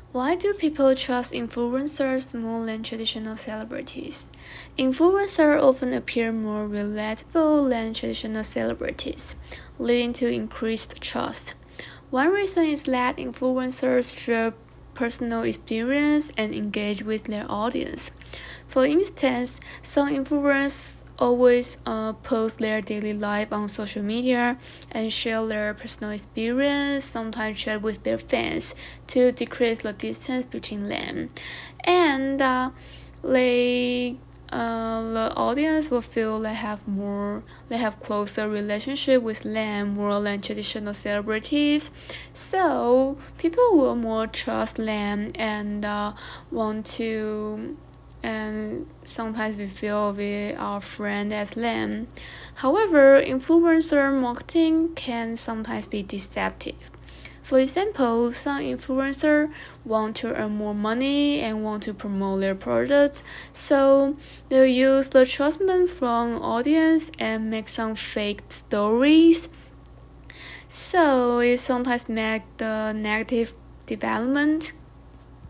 Why do people trust influencers more than traditional celebrities? Influencers often appear more relatable than traditional celebrities, leading to increased trust. One reason is that influencers share personal experience and engage with their audience. For instance, some influencers always post their daily life on social media and share their personal experience, sometimes chat with their fans to decrease the distance between them. And the audience will feel they have closer relationship with them more than traditional celebrities, so people will more trust them and want to, and sometimes we feel we are friends as them. However, influencer marketing can sometimes be deceptive. For example, some influencers want to earn more money and want to promote their products, so they'll use the trust from audience and make some fake stories. So it sometimes makes the negative development